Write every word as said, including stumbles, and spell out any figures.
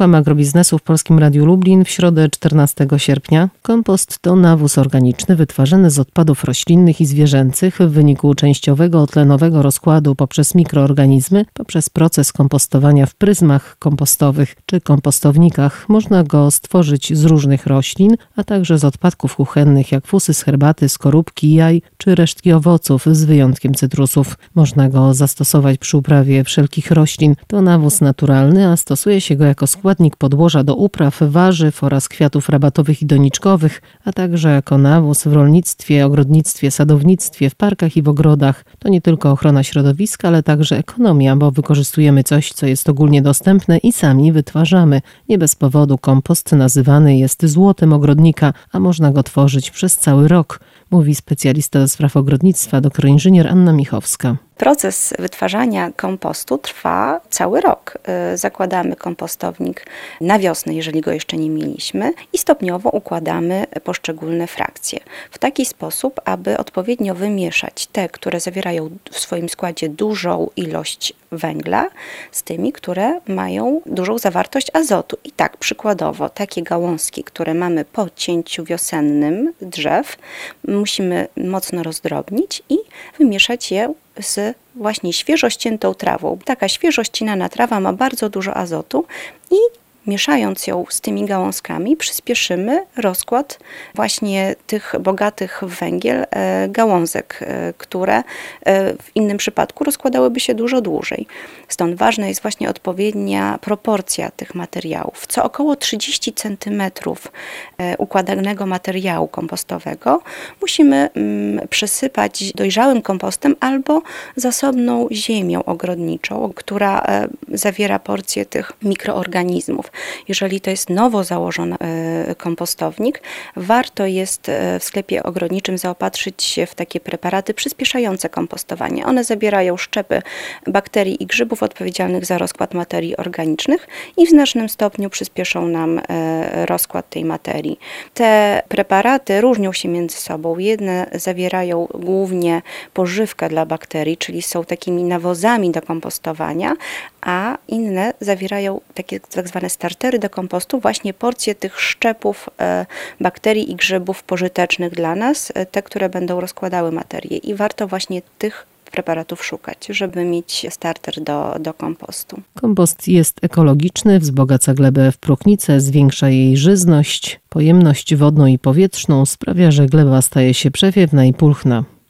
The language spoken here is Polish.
Słucham agrobiznesu w Polskim Radiu Lublin w środę czternastego sierpnia. Kompost to nawóz organiczny wytwarzany z odpadów roślinnych i zwierzęcych w wyniku częściowego tlenowego rozkładu poprzez mikroorganizmy, poprzez proces kompostowania w pryzmach kompostowych czy kompostownikach. Można go stworzyć z różnych roślin, a także z odpadków kuchennych jak fusy z herbaty, skorupki, jaj czy resztki owoców z wyjątkiem cytrusów. Można go zastosować przy uprawie wszelkich roślin. To nawóz naturalny, a stosuje się go jako składnik podłoża do upraw, warzyw oraz kwiatów rabatowych i doniczkowych, a także jako nawóz w rolnictwie, ogrodnictwie, sadownictwie, w parkach i w ogrodach. To nie tylko ochrona środowiska, ale także ekonomia, bo wykorzystujemy coś, co jest ogólnie dostępne i sami wytwarzamy. Nie bez powodu kompost nazywany jest złotem ogrodnika, a można go tworzyć przez cały rok, mówi specjalista do spraw ogrodnictwa, doktor inżynier Anna Michowska. Proces wytwarzania kompostu trwa cały rok. Zakładamy kompostownik na wiosnę, jeżeli go jeszcze nie mieliśmy, i stopniowo układamy poszczególne frakcje w taki sposób, aby odpowiednio wymieszać te, które zawierają w swoim składzie dużą ilość węgla, z tymi, które mają dużą zawartość azotu. I tak przykładowo takie gałązki, które mamy po cięciu wiosennym drzew, musimy mocno rozdrobnić i wymieszać je z właśnie świeżo ściętą trawą. Taka świeżo ścinana trawa ma bardzo dużo azotu i mieszając ją z tymi gałązkami przyspieszymy rozkład właśnie tych bogatych w węgiel gałązek, które w innym przypadku rozkładałyby się dużo dłużej. Stąd ważna jest właśnie odpowiednia proporcja tych materiałów. Co około trzydzieści centymetrów układanego materiału kompostowego musimy przesypać dojrzałym kompostem albo zasobną ziemią ogrodniczą, która zawiera porcję tych mikroorganizmów. Jeżeli to jest nowo założony kompostownik, warto jest w sklepie ogrodniczym zaopatrzyć się w takie preparaty przyspieszające kompostowanie. One zawierają szczepy bakterii i grzybów odpowiedzialnych za rozkład materii organicznych i w znacznym stopniu przyspieszą nam rozkład tej materii. Te preparaty różnią się między sobą. Jedne zawierają głównie pożywkę dla bakterii, czyli są takimi nawozami do kompostowania, a inne zawierają takie tak zwane startery do kompostu, właśnie porcje tych szczepów bakterii i grzybów pożytecznych dla nas, te, które będą rozkładały materię, i warto właśnie tych preparatów szukać, żeby mieć starter do, do kompostu. Kompost jest ekologiczny, wzbogaca glebę w próchnicę, zwiększa jej żyzność, pojemność wodną i powietrzną, sprawia, że gleba staje się przewiewna i pulchna.